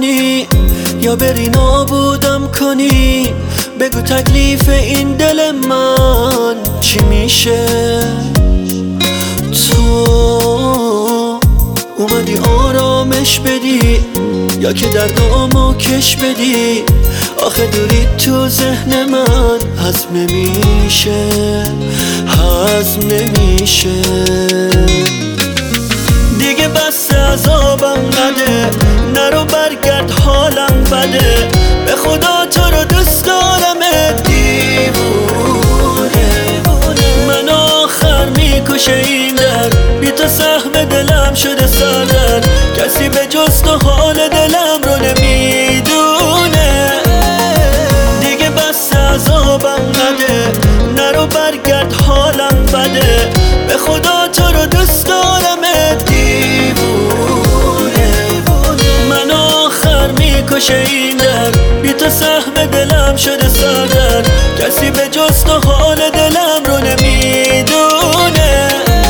کنی یا بری نابودم کنی. بگو تکلیف این دل من چی میشه؟ تو اومدی آرامش بدی یا که دردامو کش بدی؟ آخه دوری تو ذهن من هضم نمیشه، هضم نمیشه. دیگه بس عذابم نده، نرو برگرد حالم بده. به خدا تو رو دوست دارم دیوونه. من آخر میکشه این درد، بی تو سهم دلم شده سردرد. کسی به جز تو حال دلم رو نمیدونه. دیگه بس عذابم نده، نرو برگرد حالم بده. به خدا تو رو دوست دارم دیوونه. من آخر میکشه این درد، بی تو سهم دلم شده سردرد. کسی به جز تو حال دلم رو نمیدونه.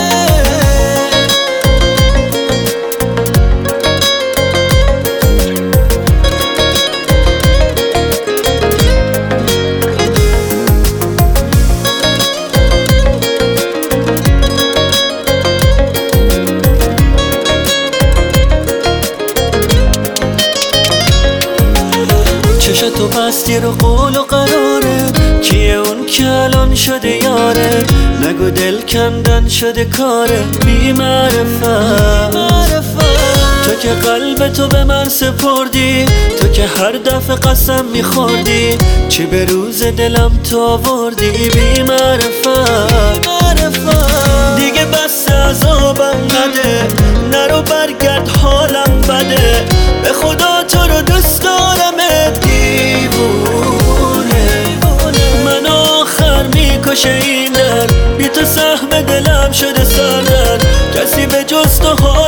چشتو بستی رو قول و قراره، کیه اون که الان شده یاره؟ نگو دل کندن شده کاره بی معرفت. تو که قلب تو به من سپردی، تو که هر دفعه قسم میخوردی. چی به روز دلم تو آوردی بی معرفت. دیگه بس عذابم نده، نرو برگرد حالم بده. به خدا تو رو دوست دارم دیوونه. من آخر میکشه این درد، بی تو سهم دلم شده سردرد. کسی به جز تو